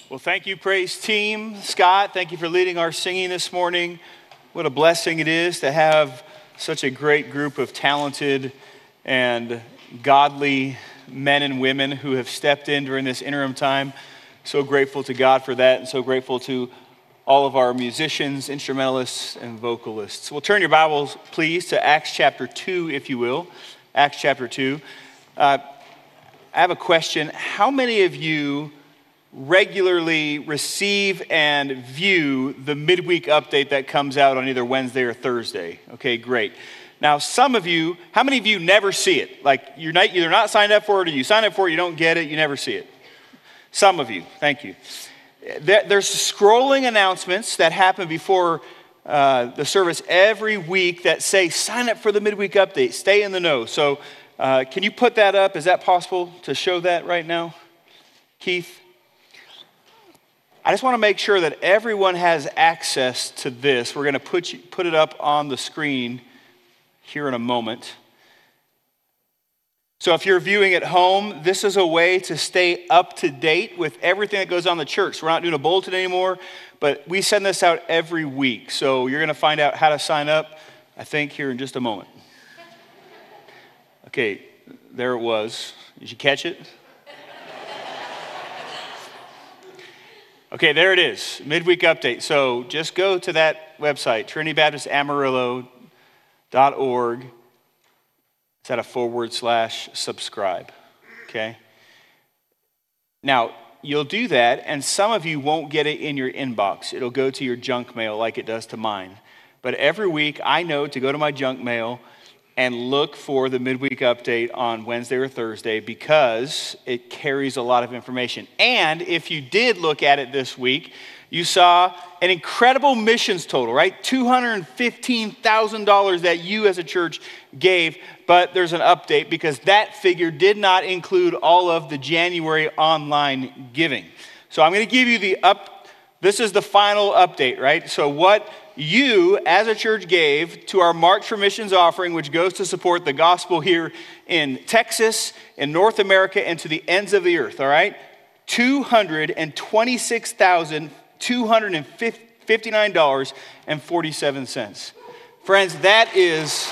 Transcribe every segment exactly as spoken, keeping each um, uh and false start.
Well, thank you, praise team. Scott, thank you for leading our singing this morning. What a blessing it is to have such a great group of talented and godly men and women who have stepped in during this interim time. So grateful to God for that, and so grateful to all of our musicians, instrumentalists, and vocalists. Well, turn your Bibles, please, to Acts chapter two, if you will. Acts chapter two. Uh, I have a question. How many of you regularly receive and view the midweek update that comes out on either Wednesday or Thursday? Okay, great. Now, some of you, how many of you never see it? Like, you're not, you're not signed up for it, or you sign up for it, you don't get it, you never see it. Some of you, thank you. There's scrolling announcements that happen before uh, the service every week that say, sign up for the midweek update, stay in the know. So uh, can you put that up? Is that possible to show that right now? Keith? I just want to make sure that everyone has access to this. We're going to put you, put it up on the screen here in a moment. So if you're viewing at home, this is a way to stay up to date with everything that goes on in the church. We're not doing a bulletin anymore, but we send this out every week. So you're going to find out how to sign up, I think, here in just a moment. Okay, there it was. Did you catch it? Okay, there it is, midweek update. So just go to that website, trinity baptist amarillo dot org. It's at a forward slash subscribe, okay? Now, you'll do that, and some of you won't get it in your inbox. It'll go to your junk mail like it does to mine. But every week, I know to go to my junk mail and look for the midweek update on Wednesday or Thursday because it carries a lot of information. And if you did look at it this week, you saw an incredible missions total, right? two hundred fifteen thousand dollars that you as a church gave, but there's an update because that figure did not include all of the January online giving. So I'm going to give you the up, this is the final update, right? So what you as a church gave to our March for Missions offering, which goes to support the gospel here in Texas, in North America, and to the ends of the earth, all right? two hundred twenty-six thousand two hundred fifty-nine dollars and forty-seven cents. Friends, that is,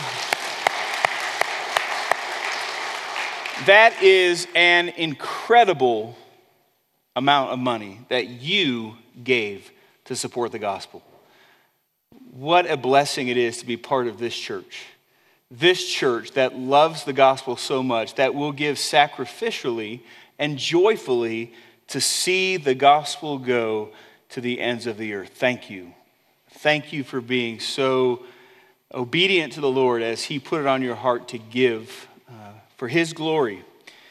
that is an incredible amount of money that you gave to support the gospel. What a blessing it is to be part of this church. This church that loves the gospel so much that will give sacrificially and joyfully to see the gospel go to the ends of the earth. Thank you. Thank you for being so obedient to the Lord as he put it on your heart to give uh, for his glory.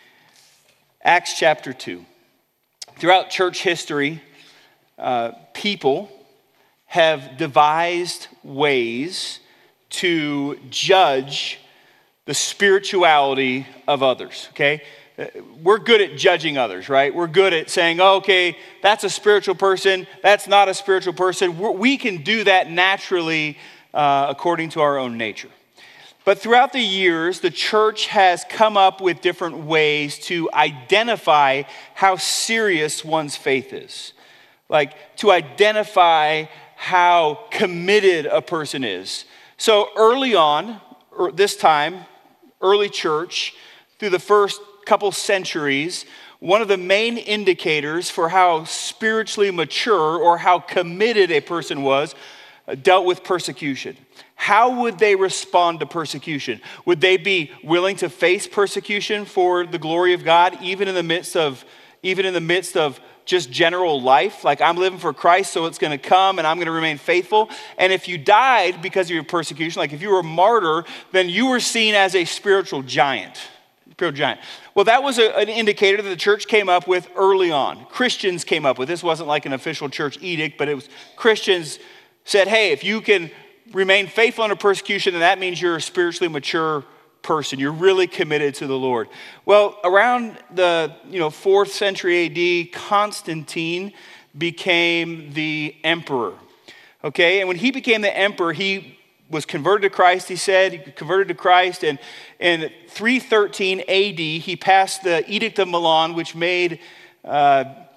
Acts chapter two. Throughout church history, uh, people have devised ways to judge the spirituality of others, okay? We're good at judging others, right? We're good at saying, oh, okay, that's a spiritual person, that's not a spiritual person. We're, we can do that naturally uh, according to our own nature. But throughout the years, the church has come up with different ways to identify how serious one's faith is. Like to identify how committed a person is. So early on, or this time, early church, through the first couple centuries, one of the main indicators for how spiritually mature or how committed a person was uh, dealt with persecution. How would they respond to persecution? Would they be willing to face persecution for the glory of God, even in the midst of, even in the midst of just general life? Like, I'm living for Christ, so it's going to come and I'm going to remain faithful. And if you died because of your persecution, like if you were a martyr, then you were seen as a spiritual giant. Spiritual giant. Well, that was a, an indicator that the church came up with early on. Christians came up with. This wasn't like an official church edict, but it was Christians said, hey, if you can remain faithful under persecution, then that means you're a spiritually mature person. You're really committed to the Lord. Well, around the you know fourth century A D, Constantine became the emperor. Okay, and when he became the emperor, he was converted to Christ, he said. He converted to Christ, and in three thirteen A D, he passed the Edict of Milan, which made uh,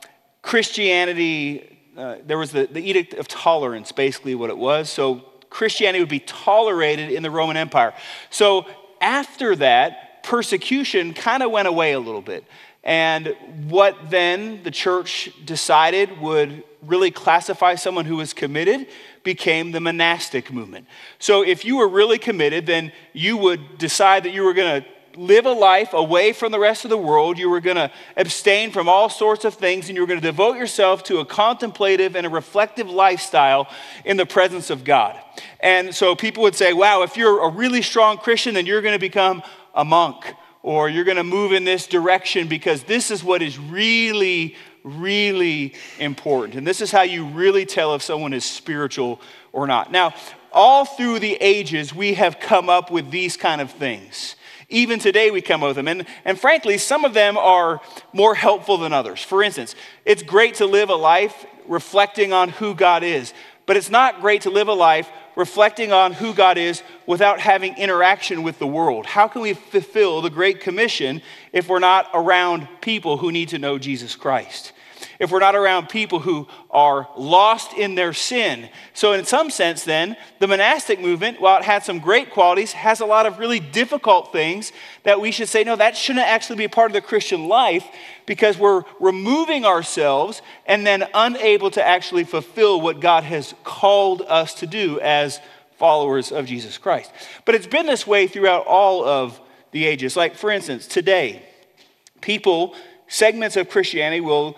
Christianity, uh, there was the, the Edict of Tolerance, basically what it was. So Christianity would be tolerated in the Roman Empire. So after that, persecution kind of went away a little bit. And what then the church decided would really classify someone who was committed became the monastic movement. So if you were really committed, then you would decide that you were going to live a life away from the rest of the world. You were going to abstain from all sorts of things, and you were going to devote yourself to a contemplative and a reflective lifestyle in the presence of God. And so people would say, wow, if you're a really strong Christian, then you're going to become a monk, or you're going to move in this direction because this is what is really, really important. And this is how you really tell if someone is spiritual or not. Now, all through the ages, we have come up with these kind of things. Even today we come up with them. And, and frankly, some of them are more helpful than others. For instance, it's great to live a life reflecting on who God is. But it's not great to live a life reflecting on who God is without having interaction with the world. How can we fulfill the Great Commission if we're not around people who need to know Jesus Christ? If we're not around people who are lost in their sin. So in some sense then, the monastic movement, while it had some great qualities, has a lot of really difficult things that we should say, no, that shouldn't actually be a part of the Christian life, because we're removing ourselves and then unable to actually fulfill what God has called us to do as followers of Jesus Christ. But it's been this way throughout all of the ages. Like, for instance, today, people, segments of Christianity will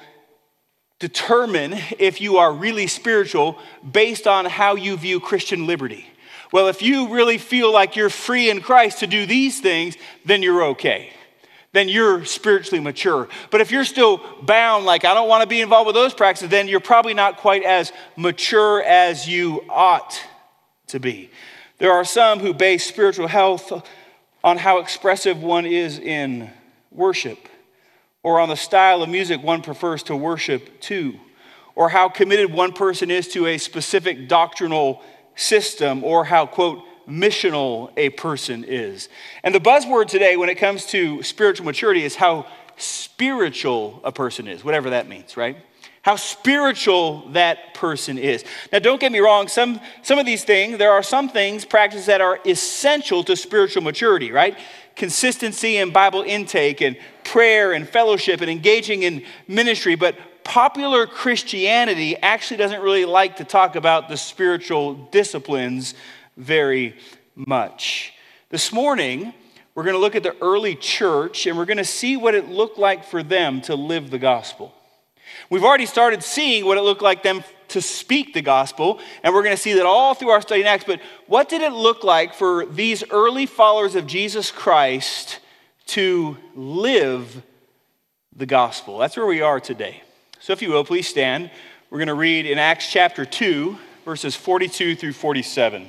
determine if you are really spiritual based on how you view Christian liberty. Well, if you really feel like you're free in Christ to do these things, then you're okay. Then you're spiritually mature. But if you're still bound, like I don't want to be involved with those practices, then you're probably not quite as mature as you ought to be. There are some who base spiritual health on how expressive one is in worship, or on the style of music one prefers to worship to, or how committed one person is to a specific doctrinal system, or how, quote, missional a person is. And the buzzword today when it comes to spiritual maturity is how spiritual a person is, whatever that means, right? How spiritual that person is. Now, don't get me wrong, some, some of these things, there are some things, practices that are essential to spiritual maturity, right? Consistency in Bible intake and prayer and fellowship and engaging in ministry. But popular Christianity actually doesn't really like to talk about the spiritual disciplines very much. This morning, we're going to look at the early church and we're going to see what it looked like for them to live the gospel. We've already started seeing what it looked like them to speak the gospel, and we're going to see that all through our study in Acts. But what did it look like for these early followers of Jesus Christ to live the gospel? That's where we are today. So if you will, please stand. We're going to read in Acts chapter two, verses forty-two through forty-seven.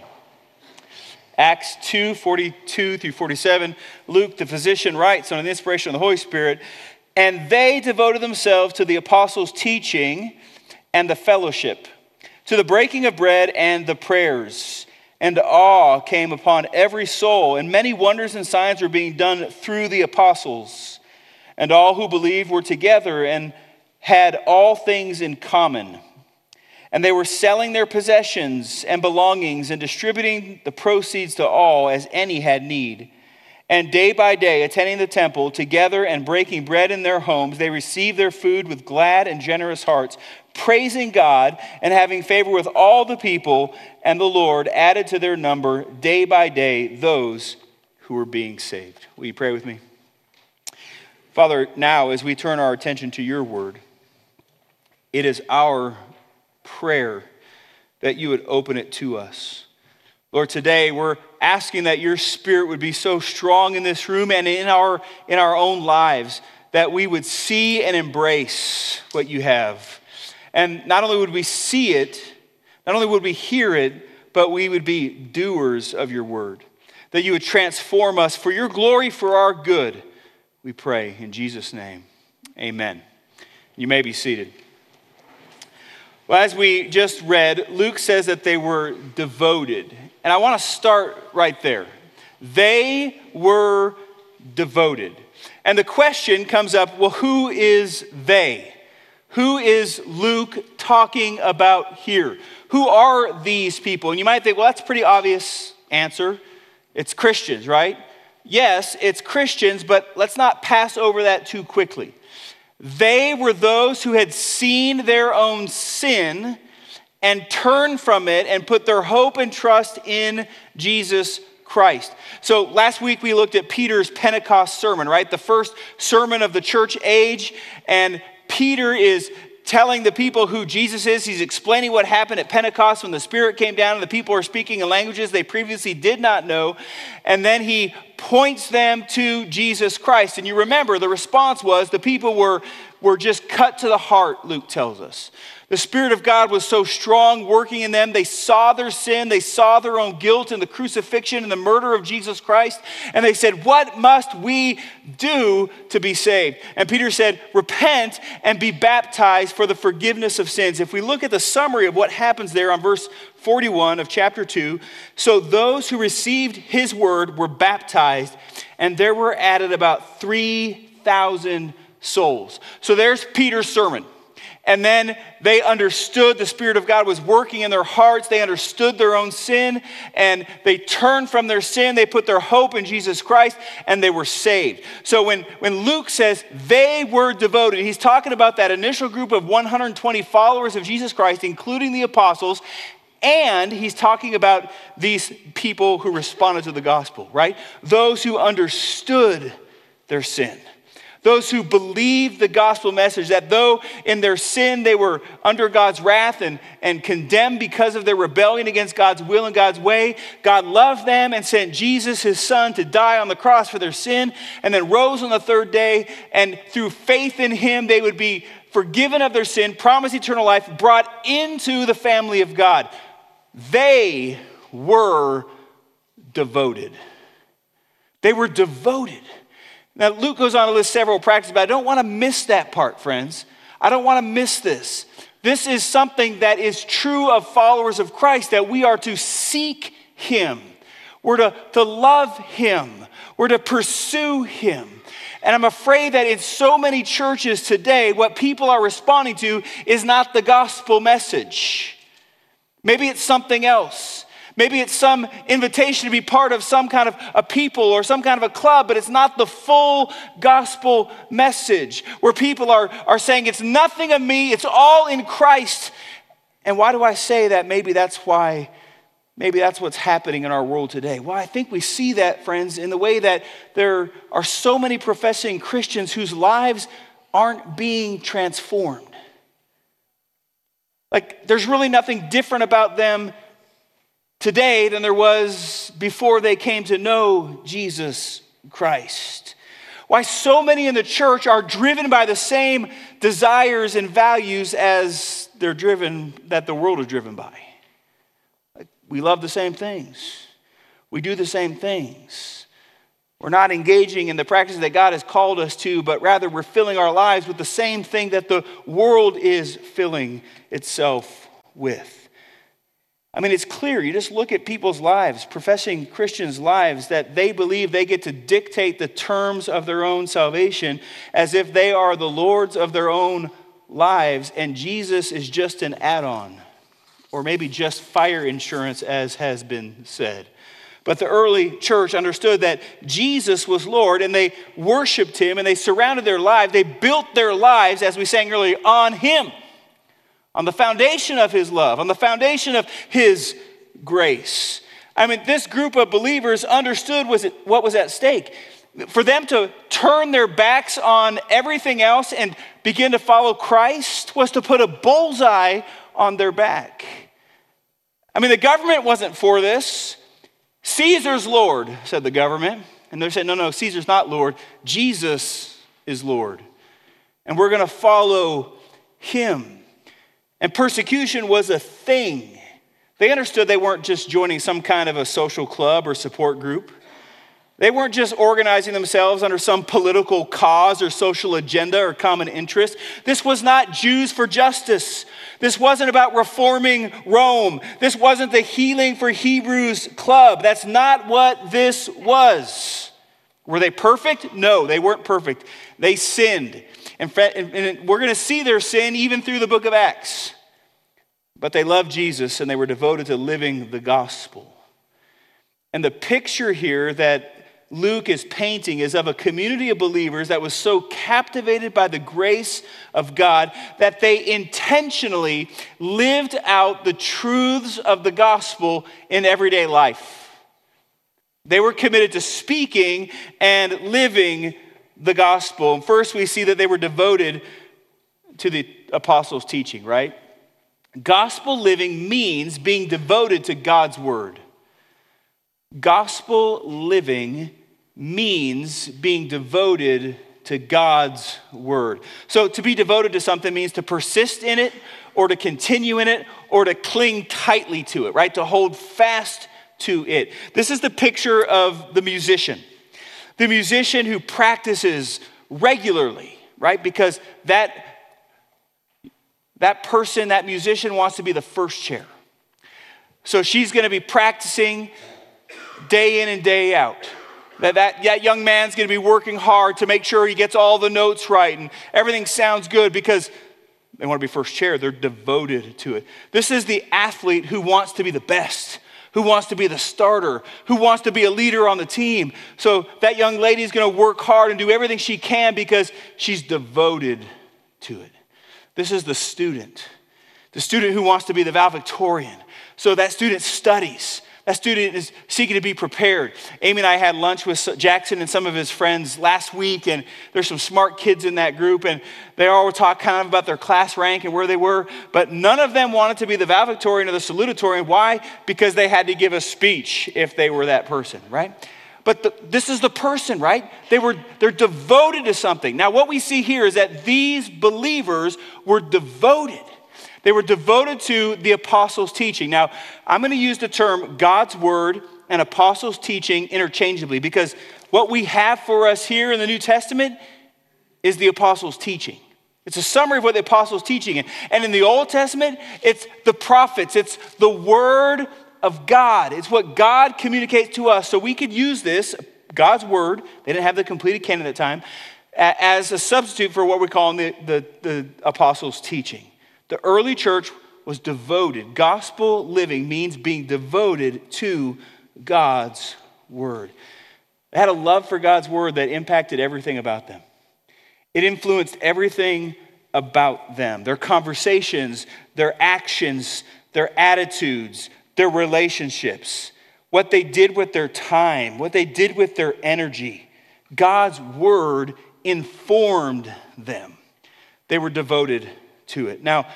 Acts two, forty-two through forty-seven. Luke, the physician, writes on the inspiration of the Holy Spirit, "And they devoted themselves to the apostles' teaching and the fellowship, to the breaking of bread and the prayers. And awe came upon every soul, and many wonders and signs were being done through the apostles. And all who believed were together and had all things in common. And they were selling their possessions and belongings and distributing the proceeds to all as any had need. And day by day, attending the temple together and breaking bread in their homes, they received their food with glad and generous hearts, praising God and having favor with all the people. And the Lord added to their number day by day those who were being saved." Will you pray with me? Father, now as we turn our attention to your word, it is our prayer that you would open it to us. Lord, today we're asking that your Spirit would be so strong in this room and in our, in our own lives that we would see and embrace what you have. And not only would we see it, not only would we hear it, but we would be doers of your word. That you would transform us for your glory, for our good. We pray in Jesus' name. Amen. You may be seated. Well, as we just read, Luke says that they were devoted. And I want to start right there. They were devoted. And the question comes up, well, who is they? Who is Luke talking about here? Who are these people? And you might think, well, that's a pretty obvious answer. It's Christians, right? Yes, it's Christians, but let's not pass over that too quickly. They were those who had seen their own sin and turned from it and put their hope and trust in Jesus Christ. So last week we looked at Peter's Pentecost sermon, right? The first sermon of the church age. And Peter is telling the people who Jesus is. He's explaining what happened at Pentecost when the Spirit came down and the people are speaking in languages they previously did not know. And then he points them to Jesus Christ. And you remember the response was the people were, were just cut to the heart, Luke tells us. The Spirit of God was so strong working in them. They saw their sin. They saw their own guilt in the crucifixion and the murder of Jesus Christ. And they said, what must we do to be saved? And Peter said, repent and be baptized for the forgiveness of sins. If we look at the summary of what happens there on verse forty-one of chapter two, so those who received his word were baptized, and there were added about three thousand souls. So there's Peter's sermon. And then they understood the Spirit of God was working in their hearts. They understood their own sin, and they turned from their sin. They put their hope in Jesus Christ, and they were saved. So when, when Luke says they were devoted, he's talking about that initial group of one hundred twenty followers of Jesus Christ, including the apostles, and he's talking about these people who responded to the gospel, right? Those who understood their sin. Those who believed the gospel message, that though in their sin they were under God's wrath and, and condemned because of their rebellion against God's will and God's way, God loved them and sent Jesus, his son, to die on the cross for their sin, and then rose on the third day, and through faith in him they would be forgiven of their sin, promised eternal life, brought into the family of God. They were devoted. They were devoted. Now, Luke goes on to list several practices, but I don't want to miss that part, friends. I don't want to miss this. This is something that is true of followers of Christ, that we are to seek him. We're to, to love him. We're to pursue him. And I'm afraid that in so many churches today, what people are responding to is not the gospel message. Maybe it's something else. Maybe it's some invitation to be part of some kind of a people or some kind of a club, but it's not the full gospel message where people are, are saying it's nothing of me, it's all in Christ. And why do I say that? Maybe that's why, maybe that's what's happening in our world today. Well, I think we see that, friends, in the way that there are so many professing Christians whose lives aren't being transformed. Like, there's really nothing different about them today than there was before they came to know Jesus Christ. Why so many in the church are driven by the same desires and values as they're driven, that the world is driven by. Like, we love the same things. We do the same things. We're not engaging in the practices that God has called us to, but rather we're filling our lives with the same thing that the world is filling itself with. I mean, it's clear. You just look at people's lives, professing Christians' lives, that they believe they get to dictate the terms of their own salvation as if they are the lords of their own lives, and Jesus is just an add-on, or maybe just fire insurance, as has been said. But the early church understood that Jesus was Lord, and they worshiped him, and they surrounded their lives. They built their lives, as we sang earlier, on him. On the foundation of his love, on the foundation of his grace. I mean, this group of believers understood was it, what was at stake. For them to turn their backs on everything else and begin to follow Christ was to put a bullseye on their back. I mean, the government wasn't for this. Caesar's Lord, said the government. And they're saying, no, no, Caesar's not Lord. Jesus is Lord. And we're going to follow him. And persecution was a thing. They understood they weren't just joining some kind of a social club or support group. They weren't just organizing themselves under some political cause or social agenda or common interest. This was not Jews for justice. This wasn't about reforming Rome. This wasn't the Healing for Hebrews club. That's not what this was. Were they perfect? No, they weren't perfect. They sinned. And we're going to see their sin even through the book of Acts. But they loved Jesus and they were devoted to living the gospel. And the picture here that Luke is painting is of a community of believers that was so captivated by the grace of God that they intentionally lived out the truths of the gospel in everyday life. They were committed to speaking and living the gospel. And first we see that they were devoted to the apostles' teaching, right? Gospel living means being devoted to God's word. Gospel living means being devoted to God's word. So to be devoted to something means to persist in it, or to continue in it, or to cling tightly to it, right? To hold fast to it. This is the picture of the musician. The musician who practices regularly, right? Because that, that person, that musician wants to be the first chair. So she's going to be practicing day in and day out. That, that, that young man's going to be working hard to make sure he gets all the notes right and everything sounds good because they want to be first chair. They're devoted to it. This is the athlete who wants to be the best, who wants to be the starter, who wants to be a leader on the team. So that young lady is going to work hard and do everything she can because she's devoted to it. This is the student, the student who wants to be the valedictorian. So that student studies. That student is seeking to be prepared. Amy and I had lunch with Jackson and some of his friends last week, and there's some smart kids in that group, and they all were talking kind of about their class rank and where they were, but none of them wanted to be the valedictorian or the salutatorian. Why? Because they had to give a speech if they were that person, right? But the, this is the person, right? They were, they're devoted to something. Now, what we see here is that these believers were devoted. They were devoted to the apostles' teaching. Now, I'm going to use the term God's word and apostles' teaching interchangeably because what we have for us here in the New Testament is the apostles' teaching. It's a summary of what the apostles' teaching. And in the Old Testament, it's the prophets. It's the word of God. It's what God communicates to us. So we could use this, God's word, they didn't have the completed canon at the time, as a substitute for what we call the, the, the apostles' teaching. The early church was devoted. Gospel living means being devoted to God's word. They had a love for God's word that impacted everything about them. It influenced everything about them. Their conversations, their actions, their attitudes, their relationships, what they did with their time, what they did with their energy. God's word informed them. They were devoted to it. Now,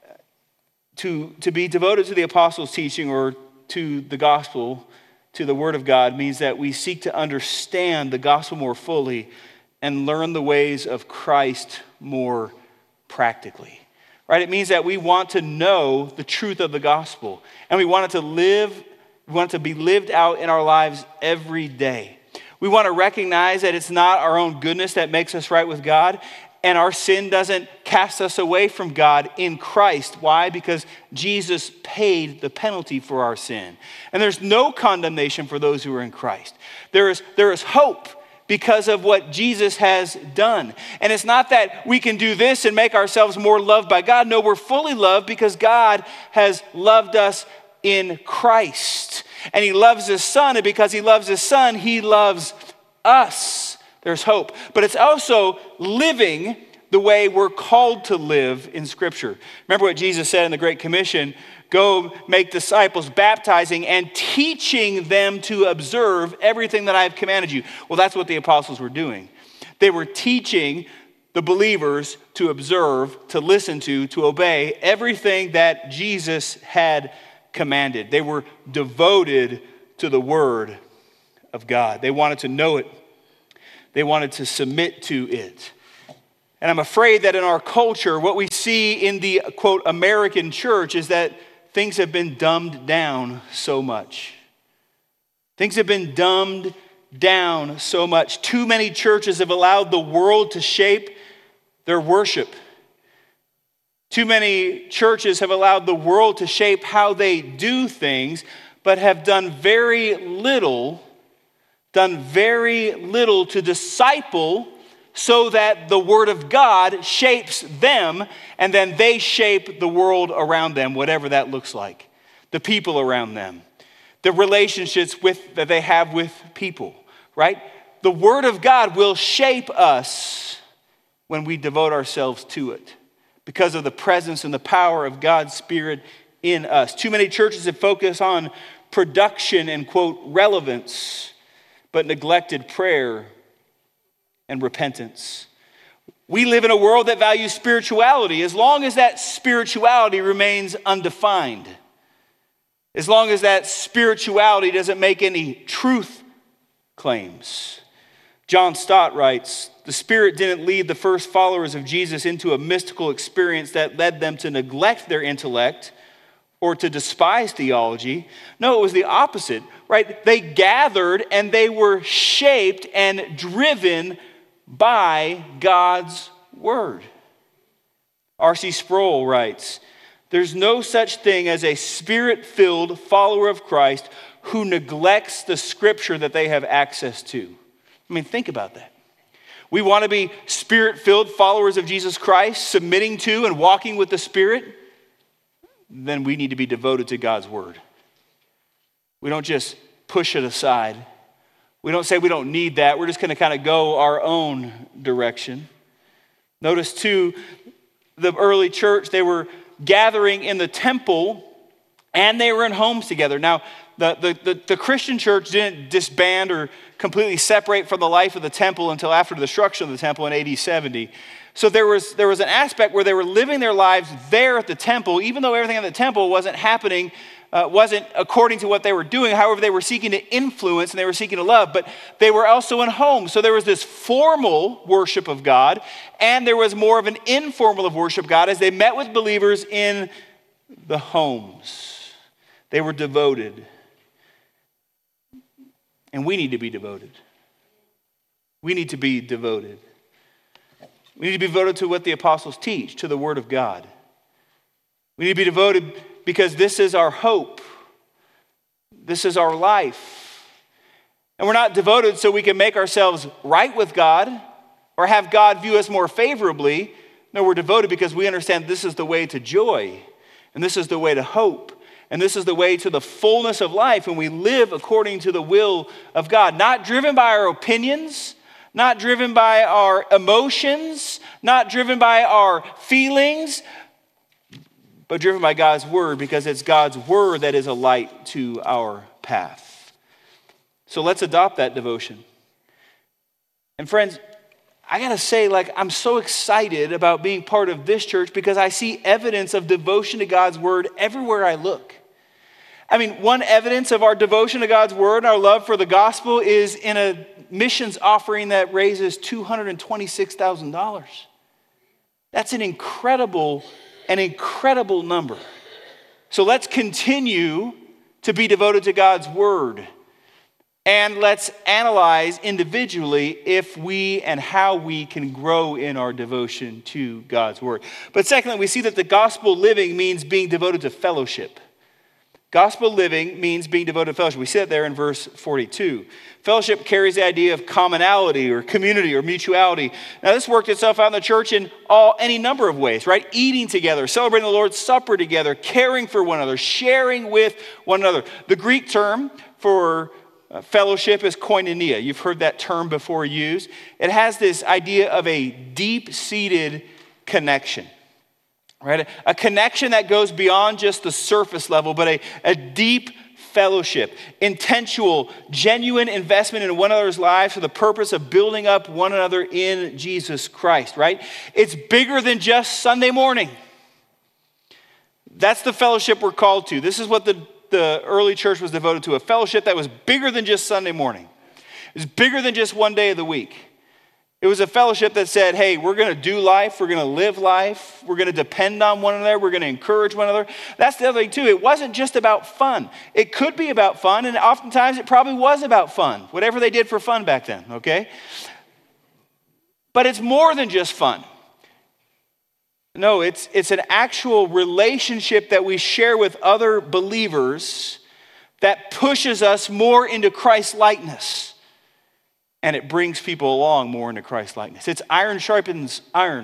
to, to be devoted to the apostles' teaching or to the gospel, to the word of God, means that we seek to understand the gospel more fully and learn the ways of Christ more practically. Right? It means that we want to know the truth of the gospel and we want it to live, we want it to be lived out in our lives every day. We want to recognize that it's not our own goodness that makes us right with God. And our sin doesn't cast us away from God in Christ. Why? Because Jesus paid the penalty for our sin. And there's no condemnation for those who are in Christ. There is, there is hope because of what Jesus has done. And it's not that we can do this and make ourselves more loved by God. No, we're fully loved because God has loved us in Christ. And he loves his son, and because he loves his son, he loves us. There's hope. But it's also living the way we're called to live in Scripture. Remember what Jesus said in the Great Commission, go make disciples, baptizing and teaching them to observe everything that I have commanded you. Well, that's what the apostles were doing. They were teaching the believers to observe, to listen to, to obey everything that Jesus had commanded. They were devoted to the word of God. They wanted to know it. They wanted to submit to it. And I'm afraid that in our culture, what we see in the, quote, American church is that things have been dumbed down so much. Things have been dumbed down so much. Too many churches have allowed the world to shape their worship. Too many churches have allowed the world to shape how they do things, but have done very little done very little to disciple so that the Word of God shapes them, and then they shape the world around them, whatever that looks like, the people around them, the relationships with, that they have with people, right? The Word of God will shape us when we devote ourselves to it because of the presence and the power of God's Spirit in us. Too many churches have focused on production and, quote, relevance, but neglected prayer and repentance. We live in a world that values spirituality as long as that spirituality remains undefined, as long as that spirituality doesn't make any truth claims. John Stott writes, "The Spirit didn't lead the first followers of Jesus into a mystical experience that led them to neglect their intellect or to despise theology. No, it was the opposite, right? They gathered and they were shaped and driven by God's Word." R C Sproul writes, "There's no such thing as a Spirit-filled follower of Christ who neglects the Scripture that they have access to." I mean, think about that. We want to be Spirit-filled followers of Jesus Christ, submitting to and walking with the Spirit. Then we need to be devoted to God's Word. We don't just push it aside. We don't say we don't need that. We're just going to kind of go our own direction. Notice too, the early church, they were gathering in the temple and they were in homes together. Now, the, the, the, the Christian church didn't disband or completely separate from the life of the temple until after the destruction of the temple in A D seventy. So there was, there was an aspect where they were living their lives there at the temple, even though everything at the temple wasn't happening, uh, wasn't according to what they were doing. However, they were seeking to influence and they were seeking to love, but they were also in homes. So there was this formal worship of God, and there was more of an informal of worship of God as they met with believers in the homes. They were devoted. And we need to be devoted. We need to be devoted. We need to be devoted to what the apostles teach, to the Word of God. We need to be devoted because this is our hope. This is our life. And we're not devoted so we can make ourselves right with God or have God view us more favorably. No, we're devoted because we understand this is the way to joy, and this is the way to hope, and this is the way to the fullness of life, and we live according to the will of God, not driven by our opinions, not driven by our emotions, not driven by our feelings, but driven by God's Word, because it's God's Word that is a light to our path. So let's adopt that devotion. And friends, I gotta say, like, I'm so excited about being part of this church because I see evidence of devotion to God's Word everywhere I look. I mean, one evidence of our devotion to God's Word and our love for the gospel is in a missions offering that raises two hundred twenty-six thousand dollars. That's an incredible, an incredible number. So let's continue to be devoted to God's Word. And let's analyze individually if we and how we can grow in our devotion to God's Word. But secondly, we see that the gospel living means being devoted to fellowship. Gospel living means being devoted to fellowship. We see that there in verse forty-two. Fellowship carries the idea of commonality or community or mutuality. Now, this worked itself out in the church in all any number of ways, right? Eating together, celebrating the Lord's Supper together, caring for one another, sharing with one another. The Greek term for uh, fellowship is koinonia. You've heard that term before used. It has this idea of a deep-seated connection. Right? A connection that goes beyond just the surface level, but a, a deep fellowship, intentional, genuine investment in one another's lives for the purpose of building up one another in Jesus Christ, right? It's bigger than just Sunday morning. That's the fellowship we're called to. This is what the, the early church was devoted to, a fellowship that was bigger than just Sunday morning. It was bigger than just one day of the week. It was a fellowship that said, hey, we're going to do life, we're going to live life, we're going to depend on one another, we're going to encourage one another. That's the other thing too. It wasn't just about fun. It could be about fun, and oftentimes it probably was about fun, whatever they did for fun back then, okay? But it's more than just fun. No, it's, it's an actual relationship that we share with other believers that pushes us more into Christ's likeness. and it brings people along more into Christ-likeness. It's iron sharpens iron.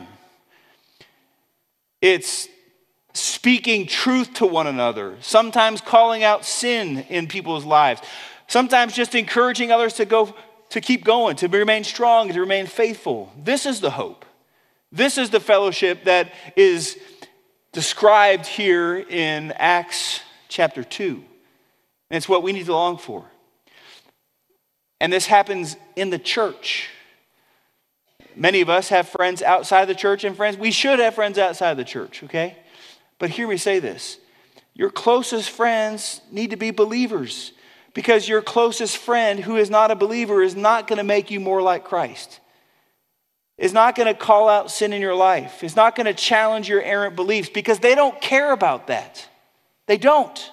It's speaking truth to one another, sometimes calling out sin in people's lives, sometimes just encouraging others to go, to keep going, to remain strong, to remain faithful. This is the hope. This is the fellowship that is described here in Acts chapter two. And it's what we need to long for. And this happens in the church. Many of us have friends outside the church, and friends, we should have friends outside the church, okay? But hear me say this. Your closest friends need to be believers, because your closest friend who is not a believer is not going to make you more like Christ. Is not going to call out sin in your life. Is not going to challenge your errant beliefs, because they don't care about that. They don't.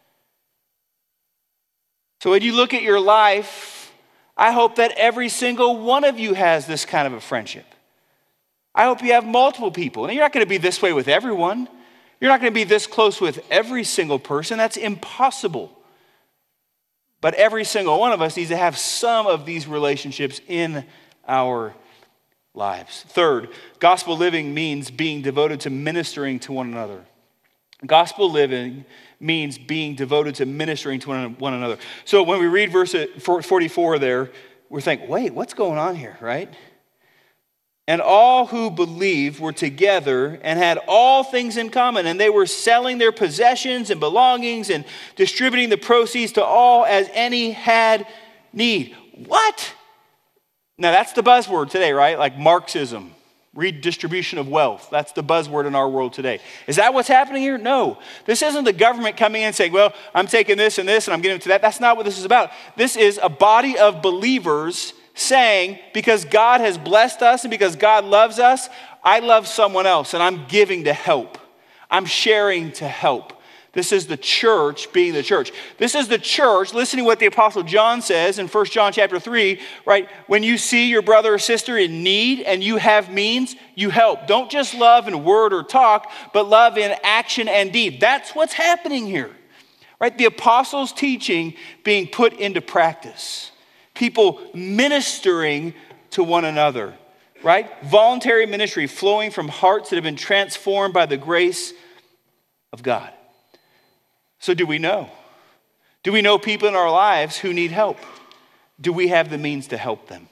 So when you look at your life, I hope that every single one of you has this kind of a friendship. I hope you have multiple people. And you're not going to be this way with everyone. You're not going to be this close with every single person. That's impossible. But every single one of us needs to have some of these relationships in our lives. Third, gospel living means being devoted to ministering to one another. Gospel living means being devoted to ministering to one another. So when we read verse forty-four there, we're thinking, wait, what's going on here, right? And all who believed were together and had all things in common, and they were selling their possessions and belongings and distributing the proceeds to all as any had need. What? Now that's the buzzword today, right? Like Marxism, redistribution of wealth. That's the buzzword in our world today. Is that what's happening here? No. This isn't the government coming in and saying, well, I'm taking this and this and I'm giving it to that. That's not what this is about. This is a body of believers saying, because God has blessed us and because God loves us, I love someone else and I'm giving to help. I'm sharing to help. This is the church being the church. This is the church, listening to what the Apostle John says in First John chapter three, right? When you see your brother or sister in need and you have means, you help. Don't just love in word or talk, but love in action and deed. That's what's happening here, right? The apostles' teaching being put into practice. People ministering to one another, right? Voluntary ministry flowing from hearts that have been transformed by the grace of God. So do we know? Do we know people in our lives who need help? Do we have the means to help them?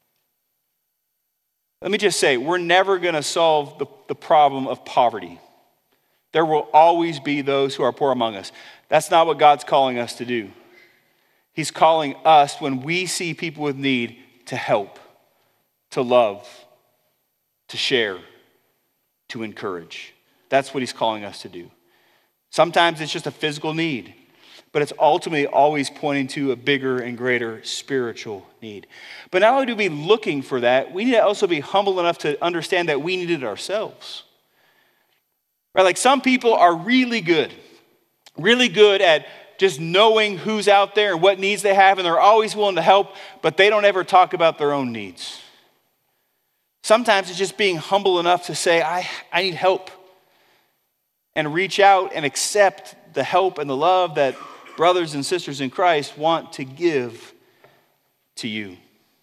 Let me just say, we're never going to solve the, the problem of poverty. There will always be those who are poor among us. That's not what God's calling us to do. He's calling us, when we see people with need, to help, to love, to share, to encourage. That's what he's calling us to do. Sometimes it's just a physical need, but it's ultimately always pointing to a bigger and greater spiritual need. But not only do we be looking for that, we need to also be humble enough to understand that we need it ourselves. Right? Like some people are really good, really good at just knowing who's out there and what needs they have, and they're always willing to help, but they don't ever talk about their own needs. Sometimes it's just being humble enough to say, I, I need help. And reach out and accept the help and the love that brothers and sisters in Christ want to give to you.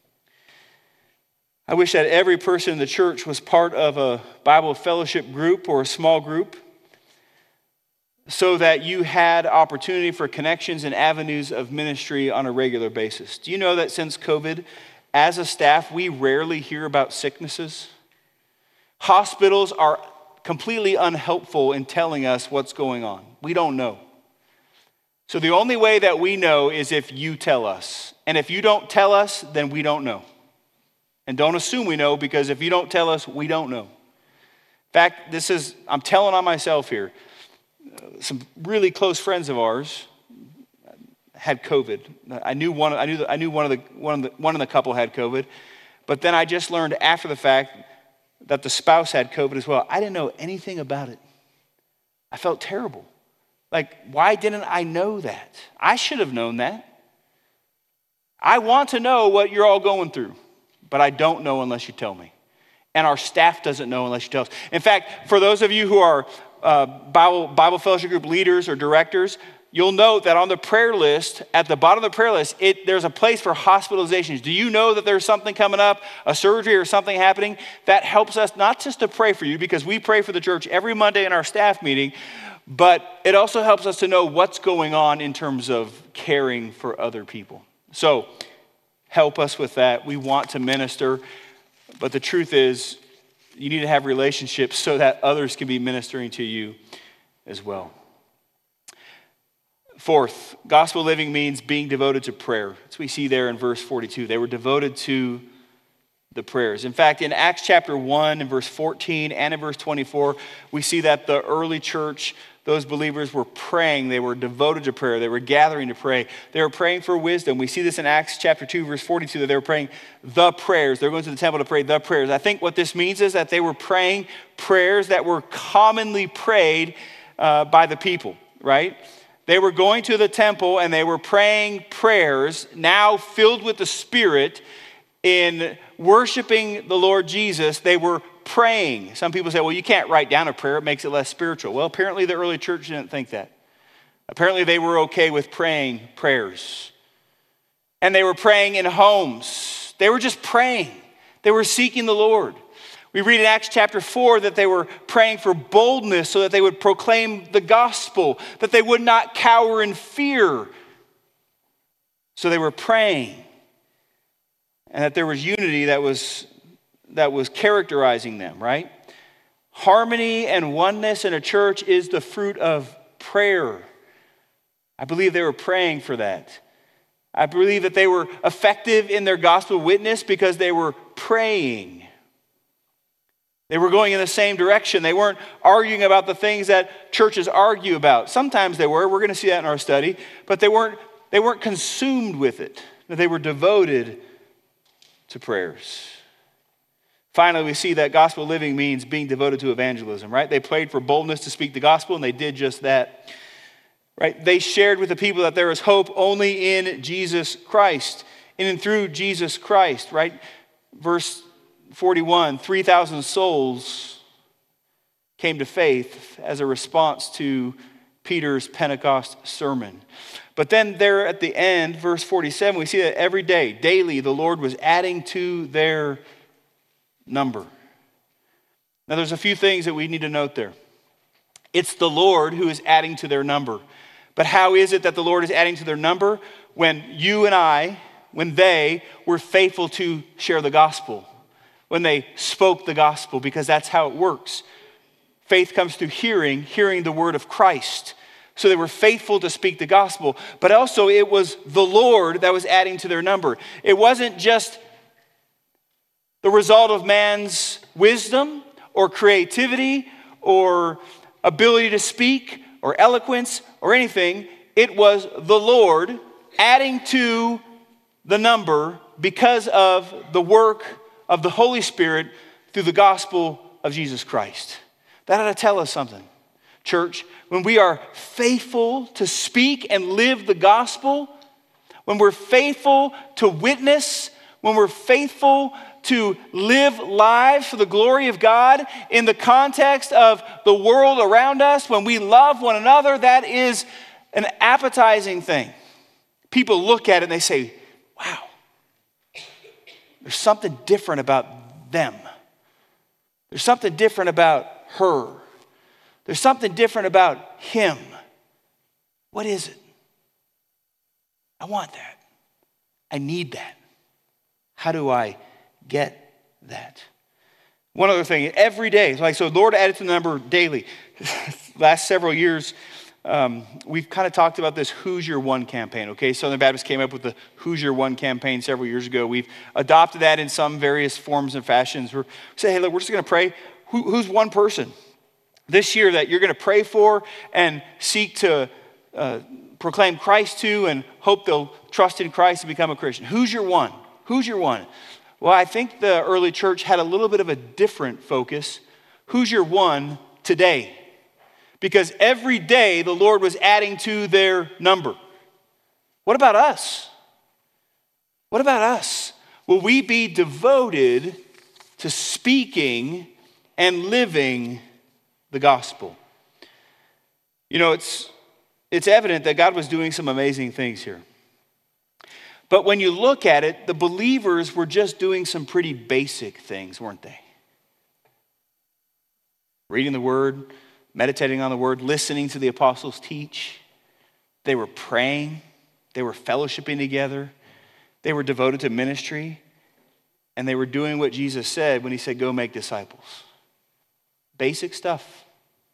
I wish that every person in the church was part of a Bible fellowship group or a small group, so that you had opportunity for connections and avenues of ministry on a regular basis. Do you know that since COVID, as a staff, we rarely hear about sicknesses? Hospitals are completely unhelpful in telling us what's going on. We don't know. So the only way that we know is if you tell us. And if you don't tell us, then we don't know. And don't assume we know, because if you don't tell us, we don't know. In fact, this is, I'm telling on myself here. Some really close friends of ours had COVID. I knew one. I knew. The, I knew one of the one of the one in the couple had COVID, but then I just learned after the fact that the spouse had COVID as well. I didn't know anything about it. I felt terrible. Like, why didn't I know that? I should have known that. I want to know what you're all going through, but I don't know unless you tell me. And our staff doesn't know unless you tell us. In fact, for those of you who are uh, Bible, Bible fellowship group leaders or directors, you'll note that on the prayer list, at the bottom of the prayer list, it, there's a place for hospitalizations. Do you know that there's something coming up, a surgery or something happening? That helps us not just to pray for you, because we pray for the church every Monday in our staff meeting, but it also helps us to know what's going on in terms of caring for other people. So help us with that. We want to minister, but the truth is you need to have relationships so that others can be ministering to you as well. Fourth, gospel living means being devoted to prayer. That's what we see there in verse forty-two. They were devoted to the prayers. In fact, in Acts chapter one and verse fourteen and in verse twenty-four, we see that the early church, those believers were praying. They were devoted to prayer. They were gathering to pray. They were praying for wisdom. We see this in Acts chapter two, verse forty-two, that they were praying the prayers. They were going to the temple to pray the prayers. I think what this means is that they were praying prayers that were commonly prayed uh, by the people, right? They were going to the temple and they were praying prayers now filled with the Spirit. In worshiping the Lord Jesus, they were praying. Some people say, well, you can't write down a prayer. It makes it less spiritual. Well, apparently the early church didn't think that. Apparently they were okay with praying prayers. And they were praying in homes. They were just praying. They were seeking the Lord. We read in Acts chapter four that they were praying for boldness so that they would proclaim the gospel, that they would not cower in fear. So they were praying. And that there was unity that was, that was characterizing them, right? Harmony and oneness in a church is the fruit of prayer. I believe they were praying for that. I believe that they were effective in their gospel witness because they were praying. They were going in the same direction. They weren't arguing about the things that churches argue about. Sometimes they were. We're going to see that in our study. But they weren't, they weren't consumed with it. They were devoted to prayers. Finally, we see that gospel living means being devoted to evangelism, right? They prayed for boldness to speak the gospel, and they did just that, right? They shared with the people that there is hope only in Jesus Christ, in and through Jesus Christ, right? Verse forty-one, three thousand souls came to faith as a response to Peter's Pentecost sermon. But then there at the end, verse forty-seven, we see that every day, daily, the Lord was adding to their number. Now there's a few things that we need to note there. It's the Lord who is adding to their number. But how is it that the Lord is adding to their number? When you and I, when they were faithful to share the gospel. When they spoke the gospel, because that's how it works. Faith comes through hearing, hearing the word of Christ. So they were faithful to speak the gospel, but also it was the Lord that was adding to their number. It wasn't just the result of man's wisdom or creativity or ability to speak or eloquence or anything. It was the Lord adding to the number because of the work of the Holy Spirit through the gospel of Jesus Christ. That ought to tell us something. Church, when we are faithful to speak and live the gospel, when we're faithful to witness, when we're faithful to live lives for the glory of God in the context of the world around us, when we love one another, that is an appetizing thing. People look at it and they say, wow, there's something different about them. There's something different about her. There's something different about him. What is it? I want that. I need that. How do I get that? One other thing, every day, like so, Lord added to the number daily. Last several years, um, we've kind of talked about this Who's Your One campaign, okay? Southern Baptist came up with the Who's Your One campaign several years ago. We've adopted that in some various forms and fashions. We're say, hey, look, we're just going to pray. Who, who's one person this year that you're going to pray for and seek to uh, proclaim Christ to and hope they'll trust in Christ and become a Christian? Who's your one? Who's your one? Well, I think the early church had a little bit of a different focus. Who's your one today? Because every day the Lord was adding to their number. What about us? What about us? Will we be devoted to speaking and living the gospel? You know, it's it's evident that God was doing some amazing things here. But when you look at it, the believers were just doing some pretty basic things, weren't they? Reading the word, meditating on the word, listening to the apostles teach. They were praying. They were fellowshipping together. They were devoted to ministry. And they were doing what Jesus said when he said, go make disciples. Basic stuff.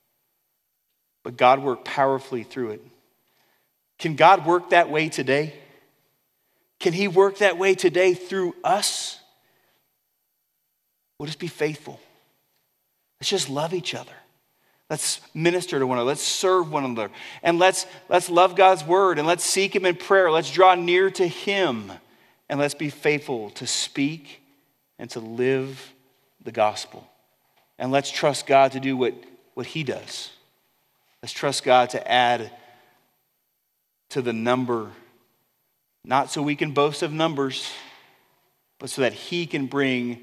But God worked powerfully through it. Can God work that way today? Can he work that way today through us? We'll just be faithful. Let's just love each other. Let's minister to one another. Let's serve one another. And let's, let's love God's word. And let's seek him in prayer. Let's draw near to him. And let's be faithful to speak and to live the gospel. And let's trust God to do what, what he does. Let's trust God to add to the number, not so we can boast of numbers, but so that he can bring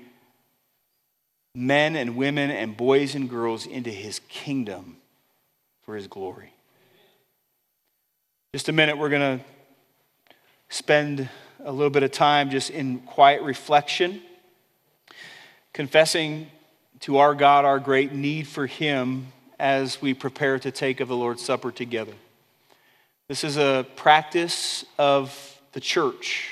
men and women and boys and girls into his kingdom for his glory. Just a minute, we're going to spend a little bit of time just in quiet reflection, confessing to our God our great need for him as we prepare to take of the Lord's Supper together. This is a practice of the church.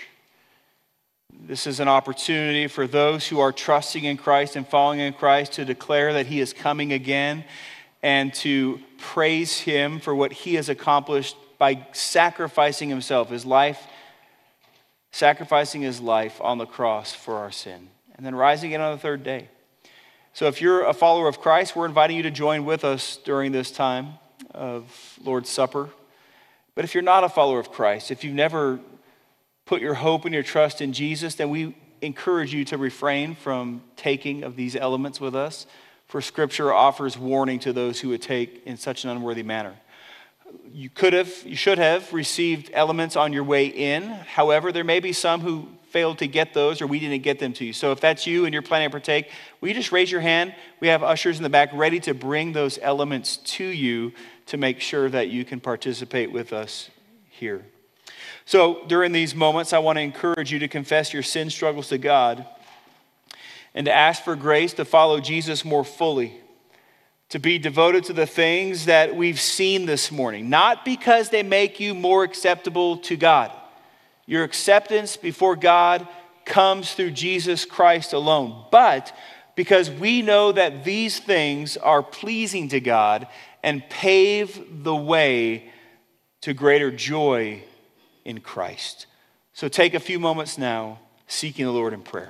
This is an opportunity for those who are trusting in Christ and following in Christ to declare that he is coming again and to praise him for what he has accomplished by sacrificing himself, his life, sacrificing his life on the cross for our sin, and then rising again on the third day. So if you're a follower of Christ, we're inviting you to join with us during this time of Lord's Supper. But if you're not a follower of Christ, if you've never put your hope and your trust in Jesus, then we encourage you to refrain from taking of these elements with us, for Scripture offers warning to those who would take in such an unworthy manner. You could have, you should have received elements on your way in. However, there may be some who failed to get those, or we didn't get them to you. So if that's you and you're planning to partake, will you just raise your hand? We have ushers in the back ready to bring those elements to you to make sure that you can participate with us here. So during these moments, I want to encourage you to confess your sin struggles to God and to ask for grace to follow Jesus more fully, to be devoted to the things that we've seen this morning, not because they make you more acceptable to God. Your acceptance before God comes through Jesus Christ alone, but because we know that these things are pleasing to God and pave the way to greater joy in Christ. So take a few moments now, seeking the Lord in prayer.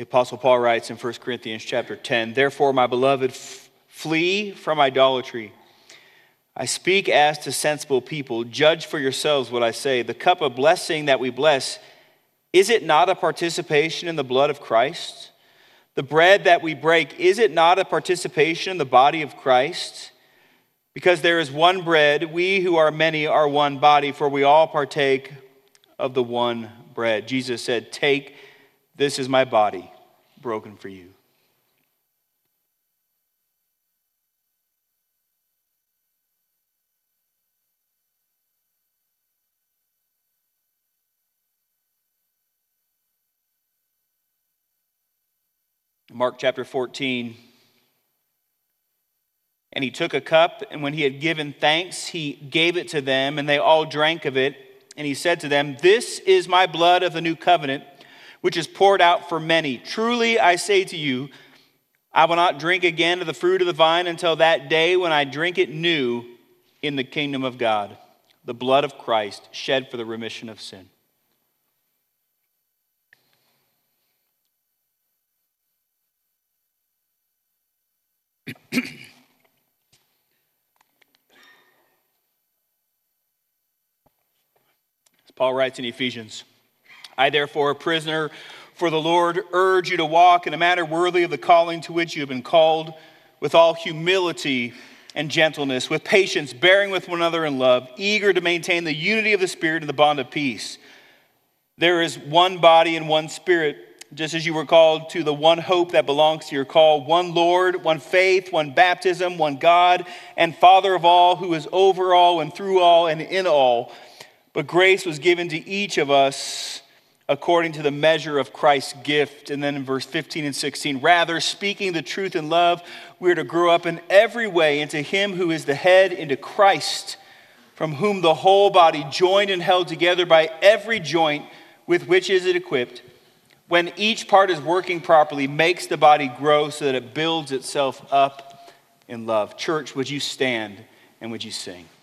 The Apostle Paul writes in First Corinthians chapter ten, "Therefore, my beloved, f- flee from idolatry. I speak as to sensible people. Judge for yourselves what I say. The cup of blessing that we bless, is it not a participation in the blood of Christ? The bread that we break, is it not a participation in the body of Christ? Because there is one bread, we who are many are one body, for we all partake of the one bread." Jesus said, "Take, this is my body, broken for you." Mark chapter fourteen. "And he took a cup, and when he had given thanks, he gave it to them, and they all drank of it. And he said to them, 'This is my blood of the new covenant, which is poured out for many. Truly I say to you, I will not drink again of the fruit of the vine until that day when I drink it new in the kingdom of God.' The blood of Christ shed for the remission of sin." As Paul writes in Ephesians, "I therefore, a prisoner for the Lord, urge you to walk in a manner worthy of the calling to which you have been called, with all humility and gentleness, with patience, bearing with one another in love, eager to maintain the unity of the Spirit in the bond of peace. There is one body and one Spirit, just as you were called to the one hope that belongs to your call, one Lord, one faith, one baptism, one God and Father of all, who is over all and through all and in all. But grace was given to each of us according to the measure of Christ's gift." And then in verse fifteen and sixteen, "Rather, speaking the truth in love, we are to grow up in every way into him who is the head, into Christ, from whom the whole body, joined and held together by every joint with which is it equipped, when each part is working properly, makes the body grow so that it builds itself up in love." Church, would you stand and would you sing?